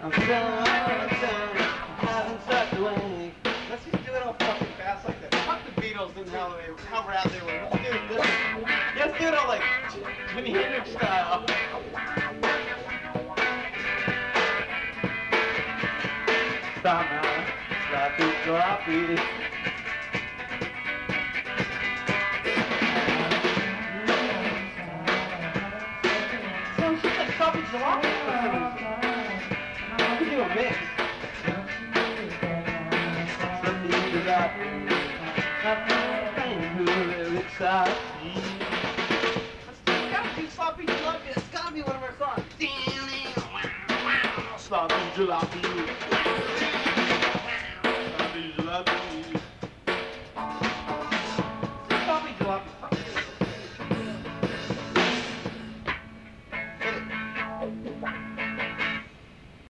I'm still on time, haven't slept awake. Let's just do it all fucking fast like that. Fuck the Beatles and how rad they were. Let's do it all like Jimi Hendrix style. Stop now, sloppy. So she's like sloppy jalopy for some reason. I could do a mix. Let's gotta do sloppy jalopy. It's gotta be one of our songs. Sloppy jalopy. Sloppy jalopy. Sloppy jalopy. Hit it.